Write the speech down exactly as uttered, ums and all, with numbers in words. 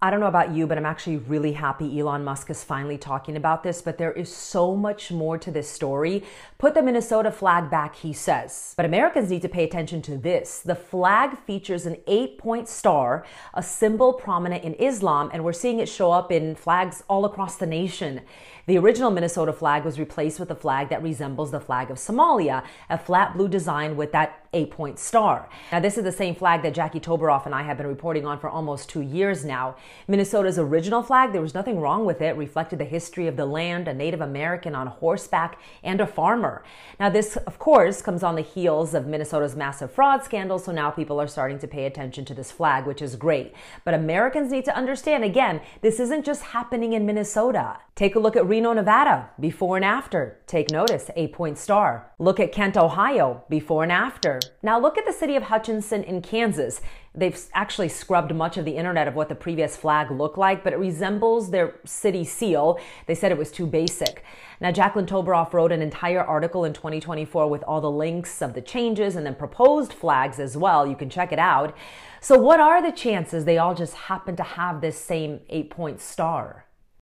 I don't know about you, but I'm actually really happy Elon Musk is finally talking about this, but there is so much more to this story. Put the Minnesota flag back, he says. But Americans need to pay attention to this. The flag features an eight-point star, a symbol prominent in Islam, and we're seeing it show up in flags all across the nation. The original Minnesota flag was replaced with a flag that resembles the flag of Somalia, a flat blue design with that eight-point star. Now, this is the same flag that Jackie Toberoff and I have been reporting on for almost two years now. Minnesota's original flag, there was nothing wrong with it, reflected the history of the land, a Native American on horseback, and a farmer. Now, this, of course, comes on the heels of Minnesota's massive fraud scandal, so now people are starting to pay attention to this flag, which is great. But Americans need to understand, again, this isn't just happening in Minnesota. Take a look at Reno, Nevada, before and after. Take notice, eight-point star. Look at Kent, Ohio, before and after. Now look at the city of Hutchinson in Kansas. They've actually scrubbed much of the internet of what the previous flag looked like, but it resembles their city seal. They said it was too basic. Now, Jacqueline Toberoff wrote an entire article in twenty twenty-four with all the links of the changes and then proposed flags as well. You can check it out. So what are the chances they all just happen to have this same eight-point star?